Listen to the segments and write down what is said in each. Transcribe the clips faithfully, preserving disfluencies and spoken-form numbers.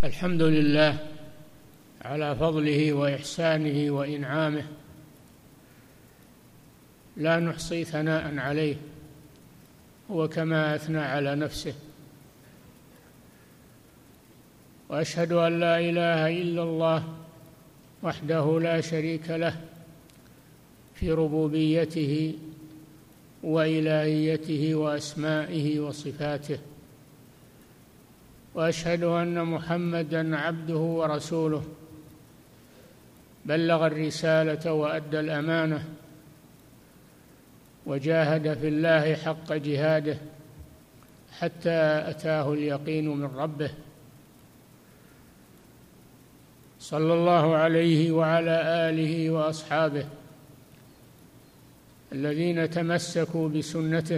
الحمد لله على فضله وإحسانه وإنعامه، لا نحصي ثناء عليه، هو كما أثنى على نفسه. وأشهد أن لا إله إلا الله وحده لا شريك له في ربوبيته وإلهيته وأسمائه وصفاته، وأشهد أن محمدًا عبده ورسوله، بلغ الرسالة وأدى الأمانة وجاهد في الله حق جهاده حتى أتاه اليقين من ربه، صلى الله عليه وعلى آله وأصحابه الذين تمسكوا بسنته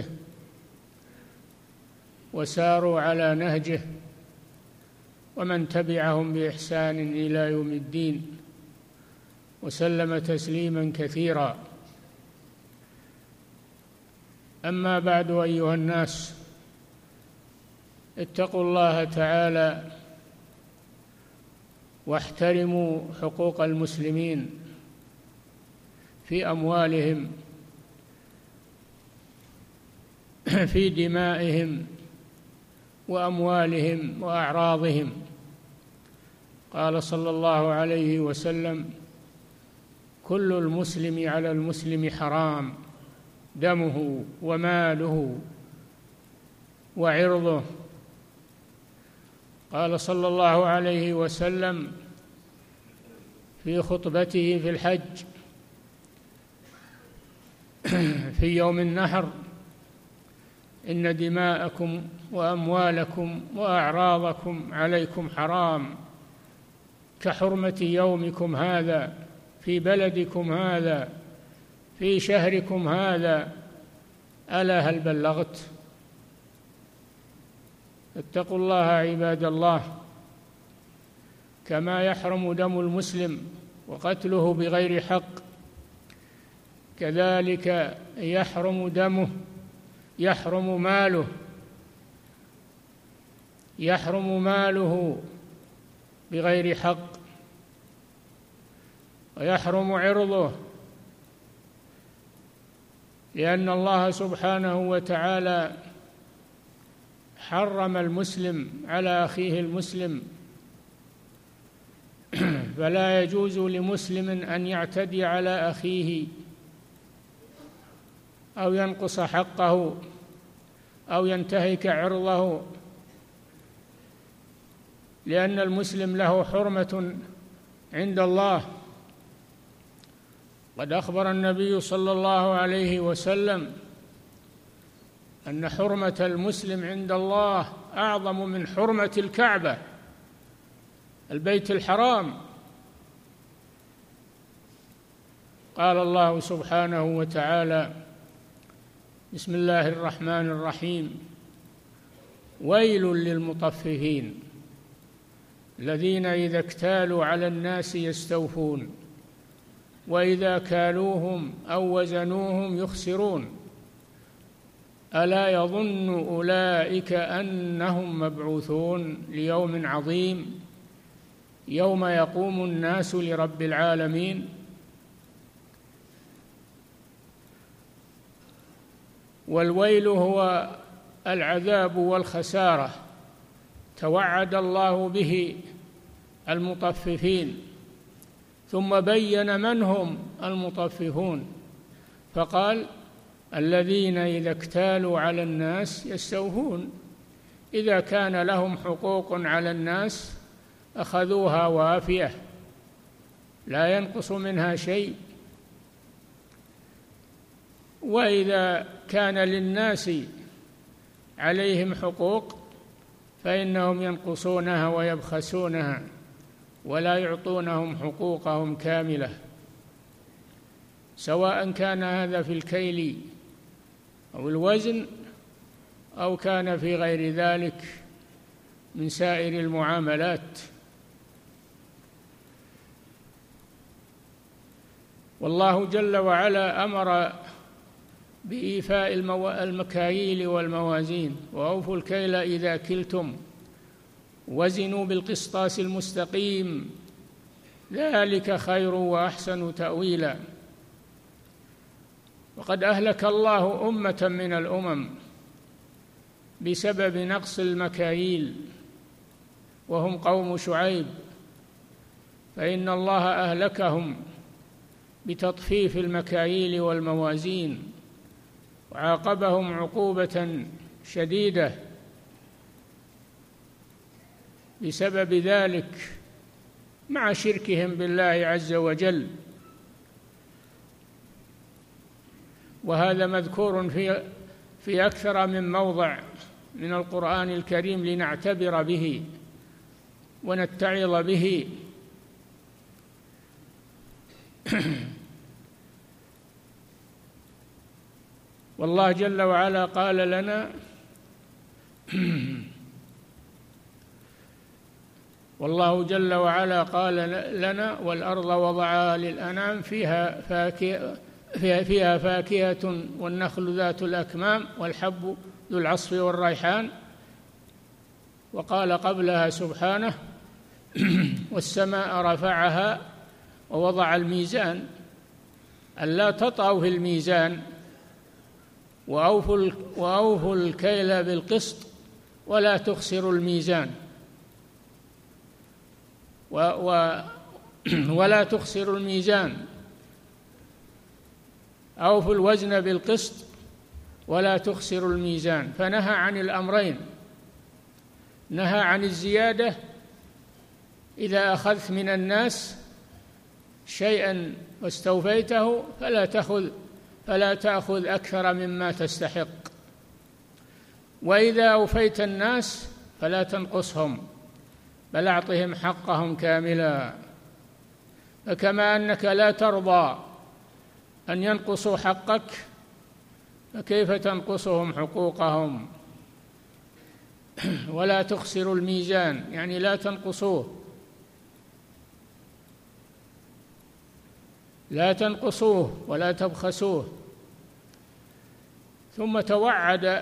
وساروا على نهجه، ومن تبعهم بإحسان إلى يوم الدين، وسلم تسليما كثيرا. أما بعد، أيها الناس، اتقوا الله تعالى واحترموا حقوق المسلمين في أموالهم، في دمائهم وأموالهم وأعراضهم. قال صلى الله عليه وسلم: كل المسلم على المسلم حرام، دمه وماله وعرضه. قال صلى الله عليه وسلم في خطبته في الحج في يوم النحر: إن دماءكم وأموالكم وأعراضكم عليكم حرام كحرمة يومكم هذا في بلدكم هذا في شهركم هذا. ألا هل بلغت؟ اتقوا الله عباد الله. كما يحرم دم المسلم وقتله بغير حق، كذلك يحرم دمه يحرم ماله يحرم ماله بغير حق، ويحرم عرضه، لأن الله سبحانه وتعالى حرم المسلم على أخيه المسلم، فلا يجوز لمسلم أن يعتدي على أخيه أو ينقص حقه أو ينتهك عرضه، لأن المسلم له حرمة عند الله. قد أخبر النبي صلى الله عليه وسلم أن حرمة المسلم عند الله أعظم من حرمة الكعبة، البيت الحرام. قال الله سبحانه وتعالى: بسم الله الرحمن الرحيم: ويل للمطففين الذين إذا اكتالوا على الناس يستوفون وإذا كالوهم أو وزنوهم يخسرون ألا يظن أولئك أنهم مبعوثون ليوم عظيم يوم يقوم الناس لرب العالمين. والويل هو العذاب والخسارة، توعد الله به المطففين، ثم بين من هم المطففون فقال: الذين إذا اكتالوا على الناس يستوفون، إذا كان لهم حقوق على الناس أخذوها وافية لا ينقص منها شيء، وإذا كان للناس عليهم حقوق فإنهم ينقصونها ويبخسونها ولا يعطونهم حقوقهم كاملة، سواء كان هذا في الكيل أو الوزن أو كان في غير ذلك من سائر المعاملات. والله جل وعلا أمر بإيفاء المكاييل والموازين: وأوفوا الكيل إذا كلتم وزنوا بالقسطاس المستقيم ذلك خير وأحسن تأويلا. وقد أهلك الله أمة من الأمم بسبب نقص المكاييل وهم قوم شعيب، فإن الله أهلكهم بتطفيف المكاييل والموازين وعاقبهم عقوبة شديدة بسبب ذلك مع شركهم بالله عز وجل. وهذا مذكور في في أكثر من موضع من القرآن الكريم لنعتبر به ونتعظ به. والله جل وعلا قال لنا والله جل وعلا قال لنا والأرض وضعها للأنام فيها فاكهة فيها, فيها فاكهة والنخل ذات الأكمام والحب ذو العصف والريحان. وقال قبلها سبحانه والسماء رفعها ووضع الميزان ألا تطغوا في الميزان وأوفوا وأوفوا الكيل بالقسط ولا تخسروا الميزان و و ولا تخسروا الميزان أوفوا الوزن بالقسط ولا تخسروا الميزان. فنهى عن الأمرين، نهى عن الزيادة إذا أخذت من الناس شيئا واستوفيته فلا تأخذ فلا تأخذ أكثر مما تستحق، وإذا أوفيت الناس فلا تنقصهم بل أعطهم حقهم كاملا. فكما أنك لا ترضى أن ينقصوا حقك فكيف تنقصهم حقوقهم؟ ولا تخسروا الميزان يعني لا تنقصوه لا تنقصوه ولا تبخسوه. ثم توعد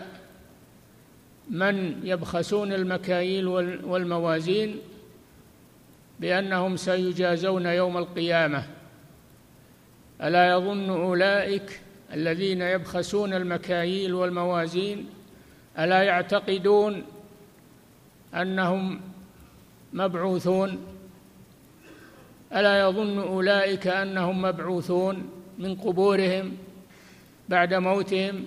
من يبخسون المكاييل والموازين بأنهم سيجازون يوم القيامة. ألا يظن أولئك الذين يبخسون المكاييل والموازين ألا يعتقدون أنهم مبعوثون؟ ألا يظن أولئك أنهم مبعوثون من قبورهم بعد موتهم؟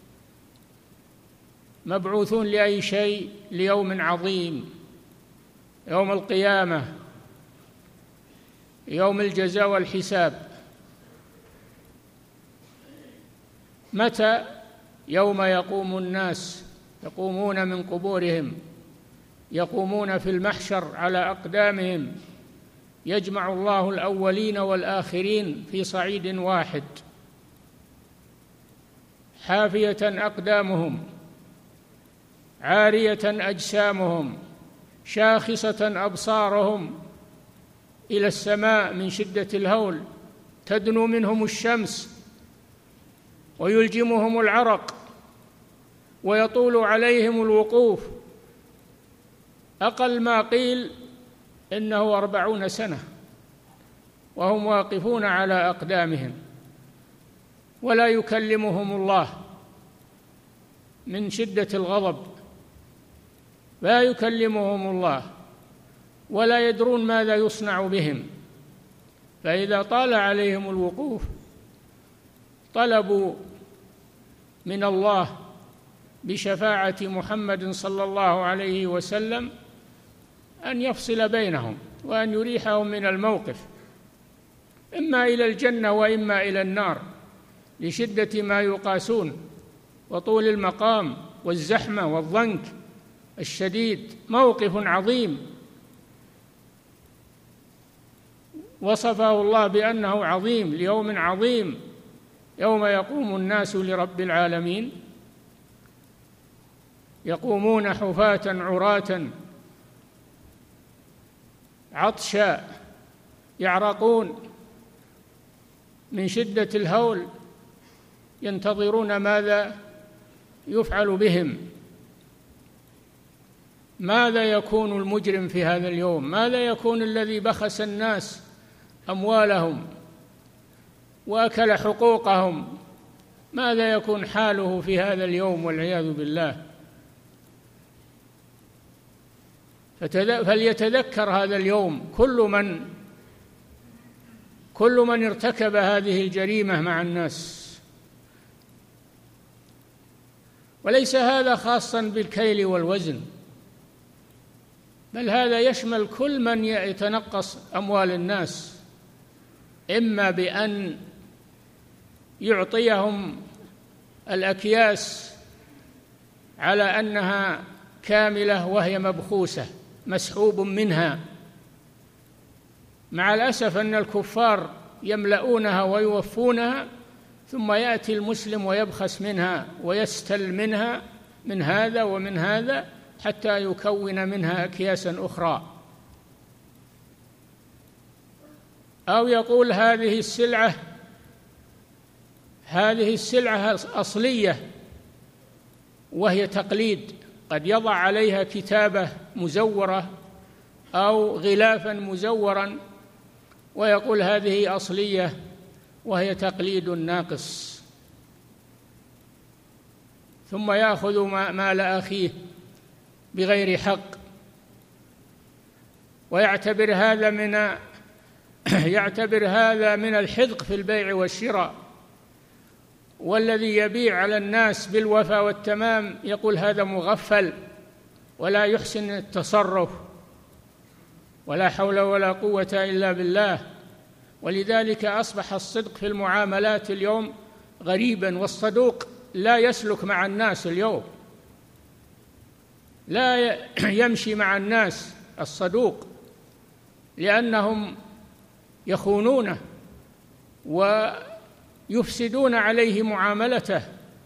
مبعوثون لأي شيء؟ ليوم عظيم، يوم القيامة، يوم الجزاء والحساب. متى؟ يوم يقوم الناس يقومون من قبورهم، يقومون في المحشر على أقدامهم، يجمع الله الأولين والآخرين في صعيد واحد، حافية أقدامهم عارية أجسامهم شاخصة أبصارهم إلى السماء من شدة الهول، تدنو منهم الشمس ويلجمهم العرق ويطول عليهم الوقوف، أقل ما قيل إنه أربعون سنة وهم واقفون على أقدامهم، ولا يكلمهم الله من شدة الغضب، لا يكلمهم الله ولا يدرون ماذا يصنع بهم. فإذا طال عليهم الوقوف طلبوا من الله بشفاعة محمد صلى الله عليه وسلم أن يفصل بينهم وأن يريحهم من الموقف، إما إلى الجنة وإما إلى النار، لشدة ما يقاسون وطول المقام والزحمة والضنك الشديد. موقف عظيم وصفه الله بأنه عظيم، ليوم عظيم يوم يقوم الناس لرب العالمين، يقومون حفاة عراة عطشا يعرقون من شدة الهول، ينتظرون ماذا يفعل بهم. ماذا يكون المجرم في هذا اليوم؟ ماذا يكون الذي بخس الناس أموالهم وأكل حقوقهم؟ ماذا يكون حاله في هذا اليوم والعياذ بالله؟ فليتذكر هذا اليوم كل من كل من ارتكب هذه الجريمة مع الناس. وليس هذا خاصا بالكيل والوزن، بل هذا يشمل كل من يتنقص أموال الناس، إما بأن يعطيهم الأكياس على أنها كاملة وهي مبخوسة مسحوب منها. مع الأسف أن الكفار يملؤونها ويوفونها، ثم يأتي المسلم ويبخس منها ويستل منها من هذا ومن هذا حتى يكون منها أكياسا أخرى، أو يقول هذه السلعة هذه السلعة أصلية وهي تقليد، قد يضع عليها كتابة مزورة أو غلافا مزورا ويقول هذه أصلية وهي تقليد ناقص، ثم يأخذ مال أخيه بغير حق، ويعتبر هذا من يعتبر هذا من الحذق في البيع والشراء. والذي يبيع على الناس بالوفاء والتمام يقول هذا مغفل ولا يحسن التصرف، ولا حول ولا قوة إلا بالله. ولذلك أصبح الصدق في المعاملات اليوم غريبا، والصدوق لا يسلك مع الناس اليوم، لا يمشي مع الناس الصدوق، لأنهم يخونونه ويفسدون عليه معاملته.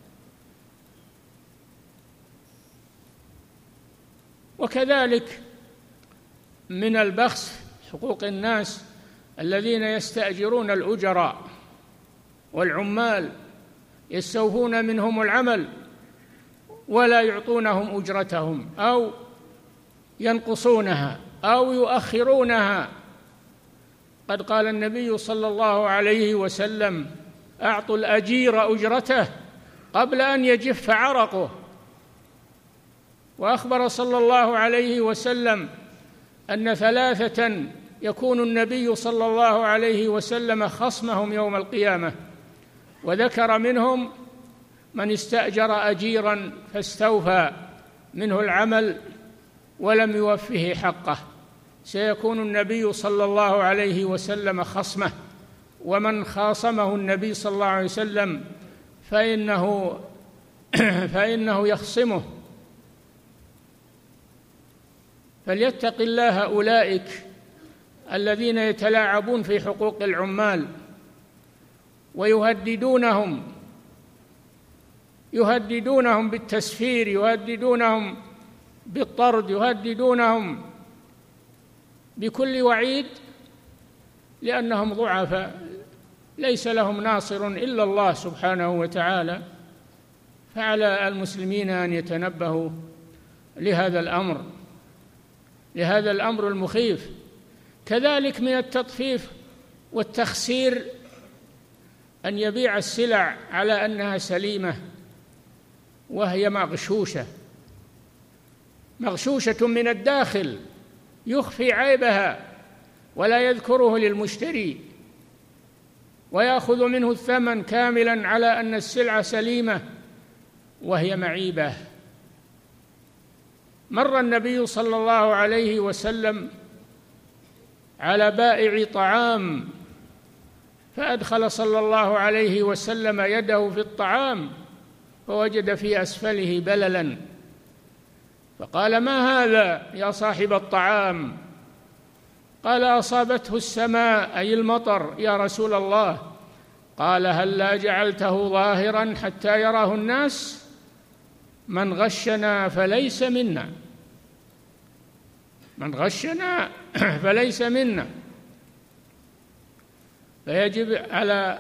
وكذلك من البخس حقوق الناس الذين يستأجرون الأجراء والعمال، يستوفون منهم العمل ولا يعطونهم أجرتهم أو ينقصونها أو يؤخرونها. قد قال النبي صلى الله عليه وسلم: أعطوا الأجير أجرته قبل أن يجف عرقه. وأخبر صلى الله عليه وسلم أن ثلاثة يكون النبي صلى الله عليه وسلم خصمهم يوم القيامة، وذكر منهم من استأجر أجيرا فاستوفى منه العمل ولم يوفه حقه، سيكون النبي صلى الله عليه وسلم خصمه، ومن خاصمه النبي صلى الله عليه وسلم فإنه فإنه يخصمه. فليتق الله أولئك الذين يتلاعبون في حقوق العمال ويهددونهم يهددونهم بالتسفير، يهددونهم بالطرد، يهددونهم بكل وعيد، لأنهم ضعفاء ليس لهم ناصر إلا الله سبحانه وتعالى. فعلى المسلمين أن يتنبهوا لهذا الأمر لهذا الأمر المخيف. كذلك من التطفيف والتخسير أن يبيع السلع على أنها سليمة وهي مغشوشة مغشوشة من الداخل، يخفي عيبها ولا يذكره للمشتري، ويأخذ منه الثمن كاملا على أن السلعة سليمة وهي معيبة. مر النبي صلى الله عليه وسلم على بائع طعام، فأدخل صلى الله عليه وسلم يده في الطعام فوجد في أسفله بللا، فقال: ما هذا يا صاحب الطعام؟ قال: أصابته السماء أي المطر يا رسول الله. قال: هلا جعلته ظاهرا حتى يراه الناس؟ من غشنا فليس منا من غشنا فليس منا. فيجب على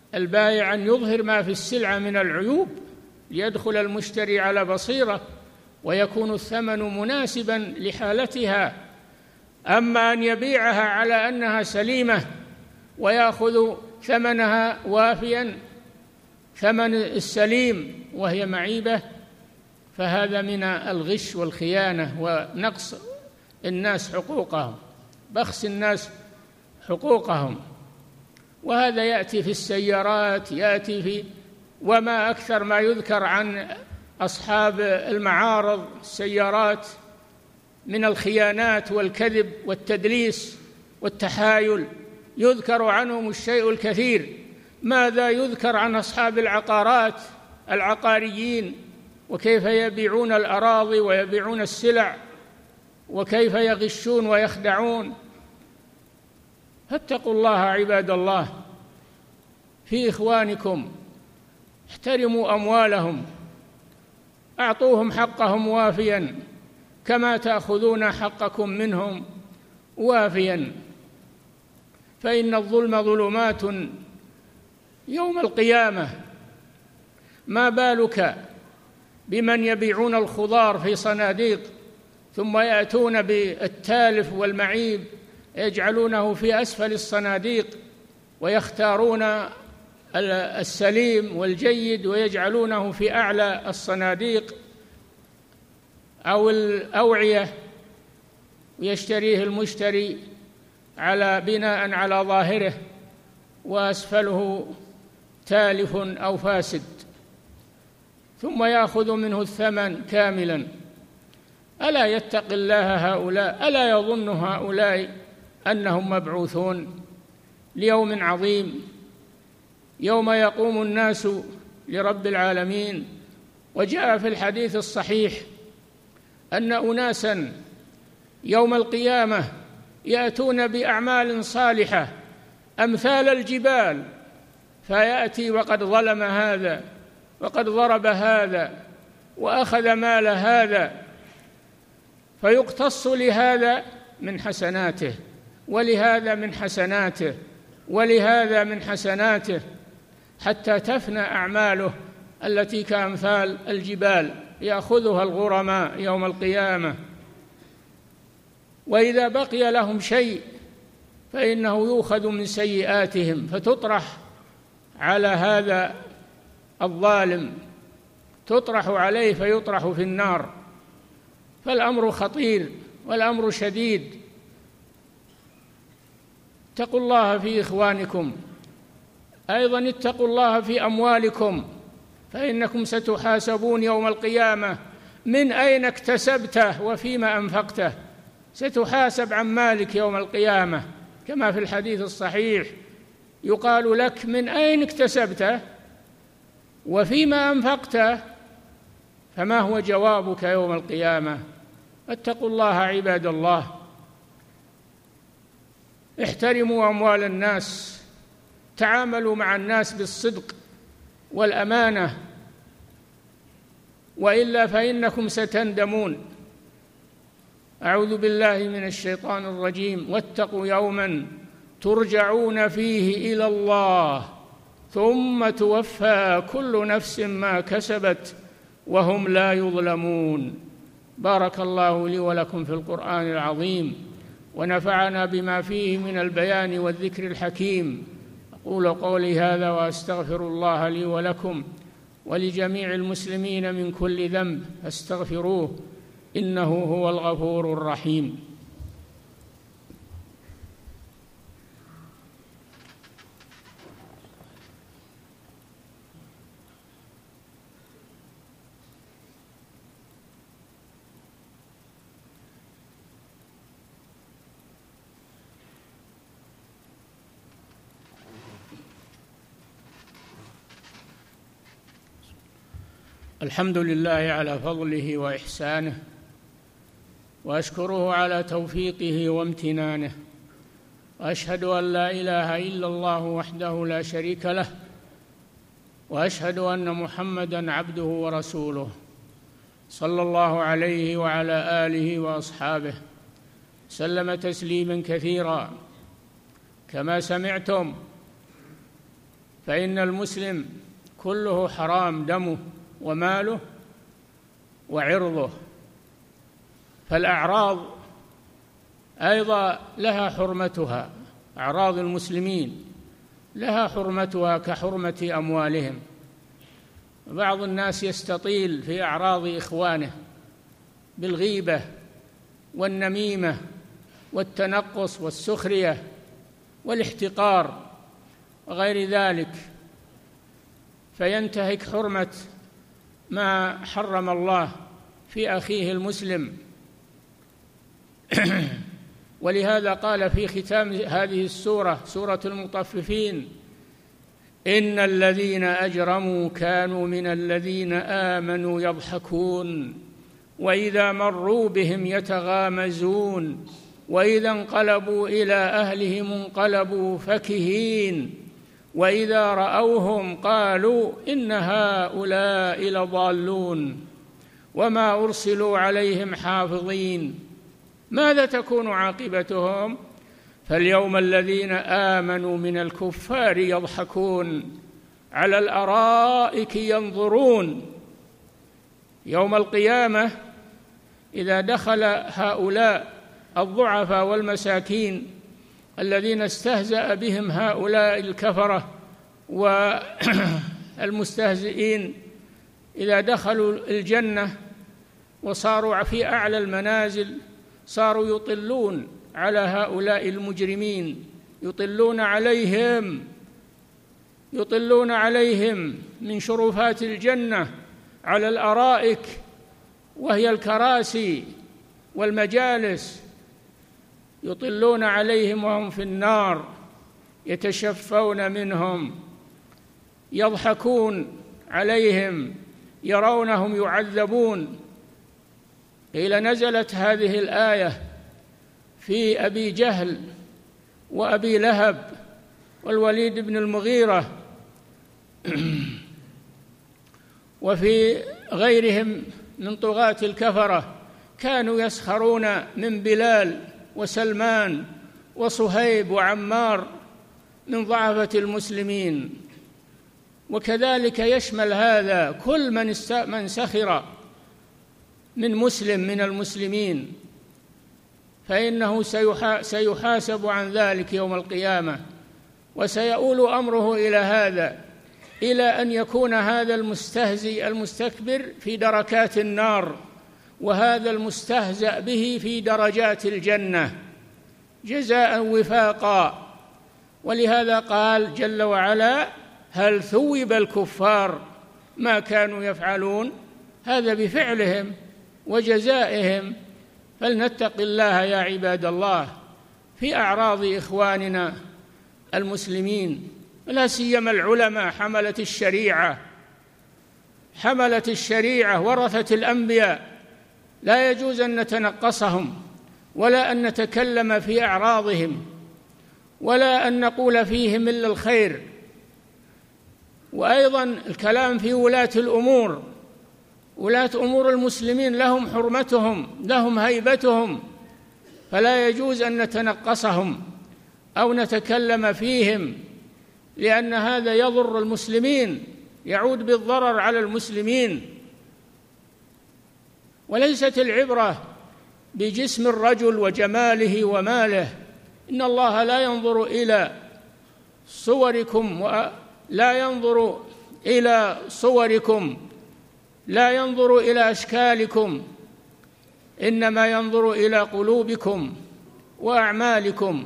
البائع أن يظهر ما في السلعة من العيوب ليدخل المشتري على بصيرة ويكون الثمن مناسبا لحالتها. أما أن يبيعها على أنها سليمة ويأخذ ثمنها وافيا ثمن السليم وهي معيبة، فهذا من الغش والخيانة ونقص الناس حقوقهم، بخس الناس حقوقهم. وهذا يأتي في السيارات، يأتي في وما أكثر ما يذكر عن أصحاب المعارض السيارات من الخيانات والكذب والتدليس والتحايل، يذكر عنهم الشيء الكثير. ماذا يذكر عن أصحاب العقارات العقاريين، وكيف يبيعون الأراضي ويبيعون السلع، وكيف يغشون ويخدعون. فاتقوا الله عباد الله في إخوانكم، احترموا أموالهم، أعطوهم حقهم وافيا كما تأخذون حقكم منهم وافيا، فإن الظلم ظلمات يوم القيامة. ما بالك بمن يبيعون الخضار في صناديق ثم يأتون بالتالف والمعيب يجعلونه في أسفل الصناديق، ويختارون السليم والجيد ويجعلونه في أعلى الصناديق أو الأوعية، ويشتريه المشتري على بناء على ظاهره وأسفله تالف أو فاسد، ثم يأخذ منه الثمن كاملا. ألا يتقي الله هؤلاء؟ ألا يظن هؤلاء أنهم مبعوثون ليوم عظيم يوم يقوم الناس لرب العالمين؟ وجاء في الحديث الصحيح أن أناسا يوم القيامة يأتون بأعمال صالحة أمثال الجبال، فيأتي وقد ظلم هذا وقد ضرب هذا وأخذ مال هذا، فيقتص لهذا من حسناته ولهذا من حسناته ولهذا من حسناته حتى تفنى أعماله التي كأمثال الجبال يأخذها الغرماء يوم القيامة. وإذا بقي لهم شيء فإنه يؤخذ من سيئاتهم فتطرح على هذا الظالم، تطرح عليه فيطرح في النار. فالأمر خطير والأمر شديد. اتقوا الله في إخوانكم، أيضا اتقوا الله في أموالكم، فإنكم ستحاسبون يوم القيامة من أين اكتسبته وفيما أنفقته. ستحاسب عن مالك يوم القيامة كما في الحديث الصحيح، يقال لك من أين اكتسبته وفيما أنفقته، فما هو جوابك يوم القيامة؟ اتقوا الله عباد الله، احترموا أموال الناس، تعاملوا مع الناس بالصدق والأمانة، وإلا فإنكم ستندمون. أعوذ بالله من الشيطان الرجيم. واتقوا يوما ترجعون فيه إلى الله ثم توفى كل نفس ما كسبت وهم لا يظلمون. بارك الله لي ولكم في القرآن العظيم، ونفعنا بما فيه من البيان والذكر الحكيم. أقول قولي هذا وأستغفر الله لي ولكم ولجميع المسلمين من كل ذنب فاستغفروه إنه هو الغفور الرحيم. الحمد لله على فضله وإحسانه، وأشكره على توفيقه وامتنانه، وأشهد أن لا إله إلا الله وحده لا شريك له، وأشهد أن محمدًا عبده ورسوله صلى الله عليه وعلى آله وأصحابه سلم تسليمًا كثيرًا. كما سمعتم فإن المسلم كله حرام دمه وماله وعرضه، فالأعراض أيضا لها حرمتها، أعراض المسلمين لها حرمتها كحرمة أموالهم. بعض الناس يستطيل في أعراض إخوانه بالغيبة والنميمة والتنقص والسخرية والاحتقار وغير ذلك، فينتهك حرمة ما حرم الله في أخيه المسلم. ولهذا قال في ختام هذه السورة، سورة المطففين: إن الذين أجرموا كانوا من الذين آمنوا يضحكون وإذا مروا بهم يتغامزون وإذا انقلبوا إلى أهلهم انقلبوا فكهين وإذا رأوهم قالوا إن هؤلاء لضالون وما أرسلوا عليهم حافظين ماذا تكون عاقبتهم؟ فاليوم الذين آمنوا من الكفار يضحكون على الأرائك ينظرون. يوم القيامة إذا دخل هؤلاء الضعفاء والمساكين الذين استهزأ بهم هؤلاء الكفرة والمستهزئين، إذا دخلوا الجنة وصاروا في أعلى المنازل صاروا يطلون على هؤلاء المجرمين، يطلون عليهم يطلون عليهم من شرفات الجنة على الأرائك وهي الكراسي والمجالس، يطلون عليهم وهم في النار يتشفون منهم، يضحكون عليهم، يرونهم يعذبون. قيل نزلت هذه الآية في أبي جهل وأبي لهب والوليد بن المغيرة وفي غيرهم من طغاة الكفرة، كانوا يسخرون من بلال وسلمان وصهيب وعمار من ضعفة المسلمين. وكذلك يشمل هذا كل من من سخر من مسلم من المسلمين، فإنه سيحاسب عن ذلك يوم القيامة، وسيؤول أمره إلى هذا، إلى أن يكون هذا المستهزئ المستكبر في دركات النار، وهذا المستهزأ به في درجات الجنة جزاء وفاقا. ولهذا قال جل وعلا: هل ثوب الكفار ما كانوا يفعلون؟ هذا بفعلهم وجزائهم. فلنتق الله يا عباد الله في أعراض إخواننا المسلمين، لا سيما العلماء حملة الشريعة حملة الشريعة ورثة الأنبياء، لا يجوز أن نتنقصهم ولا أن نتكلم في أعراضهم ولا أن نقول فيهم إلا الخير. وأيضا الكلام في ولاة الأمور، ولاة أمور المسلمين لهم حرمتهم، لهم هيبتهم، فلا يجوز أن نتنقصهم أو نتكلم فيهم، لأن هذا يضر المسلمين، يعود بالضرر على المسلمين. وليست العبرة بجسم الرجل وجماله وماله، إن الله لا ينظر إلى صوركم ولا ينظر إلى صوركم لا ينظر إلى أشكالكم، إنما ينظر إلى قلوبكم وأعمالكم.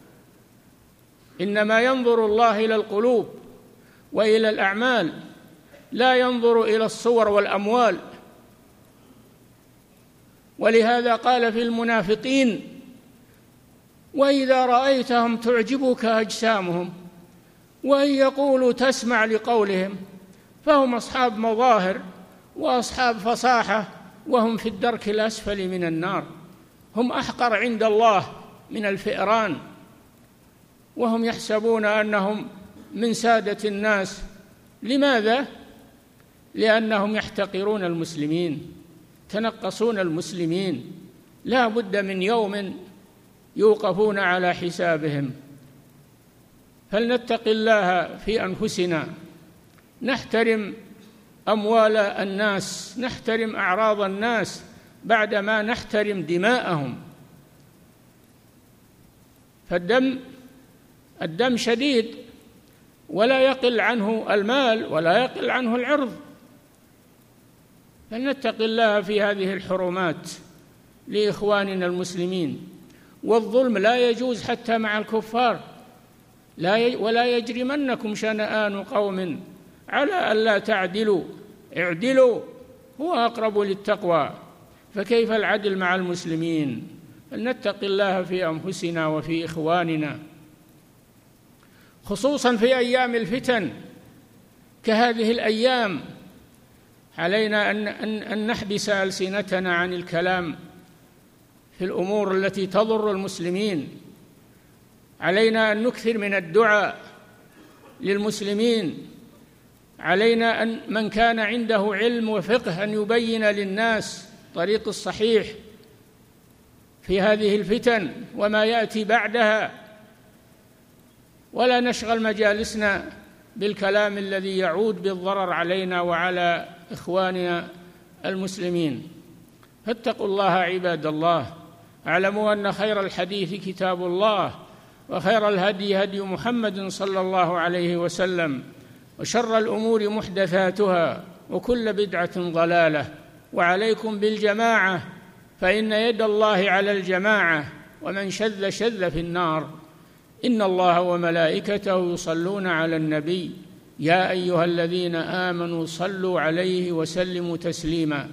إنما ينظر الله إلى القلوب وإلى الأعمال، لا ينظر إلى الصور والأموال. ولهذا قال في المنافقين: وإذا رأيتهم تعجبك أجسامهم وإن يقولوا تسمع لقولهم، فهم أصحاب مظاهر وأصحاب فصاحة وهم في الدرك الأسفل من النار، هم أحقر عند الله من الفئران، وهم يحسبون أنهم من سادة الناس. لماذا؟ لأنهم يحتقرون المسلمين، تنقصون المسلمين. لا بد من يوم يوقفون على حسابهم. فلنتق الله في أنفسنا، نحترم أموال الناس، نحترم أعراض الناس، بعدما نحترم دماءهم. فالدم الدم شديد، ولا يقل عنه المال ولا يقل عنه العرض، فلنتق الله في هذه الحرمات لإخواننا المسلمين. والظلم لا يجوز حتى مع الكفار، لا ي... ولا يجرمنكم شنآن قوم على ألا تعدلوا اعدلوا هو أقرب للتقوى. فكيف العدل مع المسلمين؟ فلنتق الله في أنفسنا وفي إخواننا، خصوصا في أيام الفتن كهذه الأيام. علينا أن, أن, أن نحبس ألسنتنا عن الكلام في الأمور التي تضر المسلمين. علينا أن نكثر من الدعاء للمسلمين. علينا أن من كان عنده علم وفقه أن يبين للناس طريق الصحيح في هذه الفتن وما يأتي بعدها، ولا نشغل مجالسنا بالكلام الذي يعود بالضرر علينا وعلى إخواننا المسلمين. فاتقوا الله عباد الله. اعلموا أن خير الحديث كتاب الله، وخير الهدي هدي محمد صلى الله عليه وسلم، وشر الأمور محدثاتها، وكل بدعة ضلالة. وعليكم بالجماعة، فإن يد الله على الجماعة، ومن شذ شذ في النار. إن الله وملائكته يصلون على النبي يا أيها الذين آمنوا صلوا عليه وسلموا تسليما.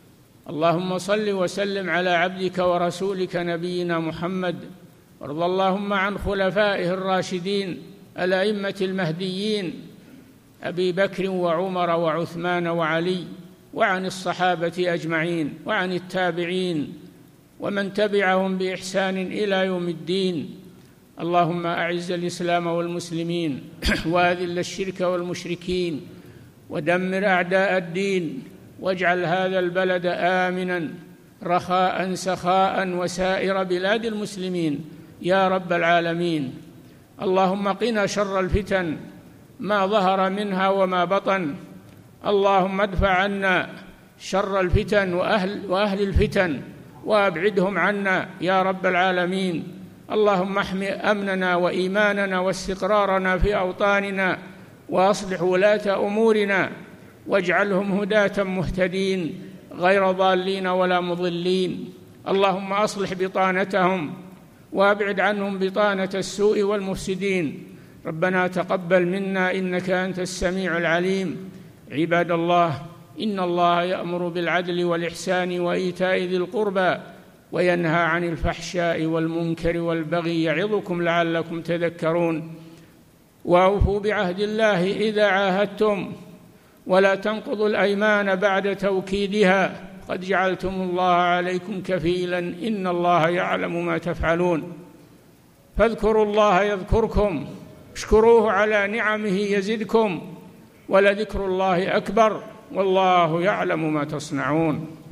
اللهم صل وسلم على عبدك ورسولك نبينا محمد، وارض اللهم عن خلفائه الراشدين الأئمة المهديين أبي بكر وعمر وعثمان وعلي، وعن الصحابة أجمعين، وعن التابعين ومن تبعهم بإحسان إلى يوم الدين. اللهم أعز الإسلام والمسلمين، وأذل الشرك والمشركين، ودمر أعداء الدين، واجعل هذا البلد آمنا رخاء سخاء وسائر بلاد المسلمين يا رب العالمين. اللهم قنا شر الفتن ما ظهر منها وما بطن. اللهم ادفع عنا شر الفتن وأهل, وأهل الفتن وأبعدهم عنا يا رب العالمين. اللهم احم أمننا وإيماننا واستقرارنا في أوطاننا، وأصلح ولاة أمورنا، واجعلهم هداة مهتدين غير ضالين ولا مضلين. اللهم أصلح بطانتهم وأبعد عنهم بطانة السوء والمفسدين. ربنا تقبل منا إنك أنت السميع العليم. عباد الله، إن الله يأمر بالعدل والإحسان وإيتاء ذي القربى، وينهى عن الفحشاء والمنكر والبغي، يعظكم لعلكم تذكرون. وأوفوا بعهد الله إذا عاهدتم، ولا تنقضوا الأيمان بعد توكيدها، قد جعلتم الله عليكم كفيلا، إن الله يعلم ما تفعلون. فاذكروا الله يذكركم، اشكروه على نعمه يزدكم، ولذكر الله أكبر، والله يعلم ما تصنعون.